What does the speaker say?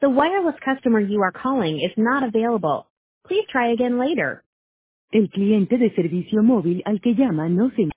The wireless customer you are calling is not available. Please try again later. El cliente de servicio móvil al que llama no se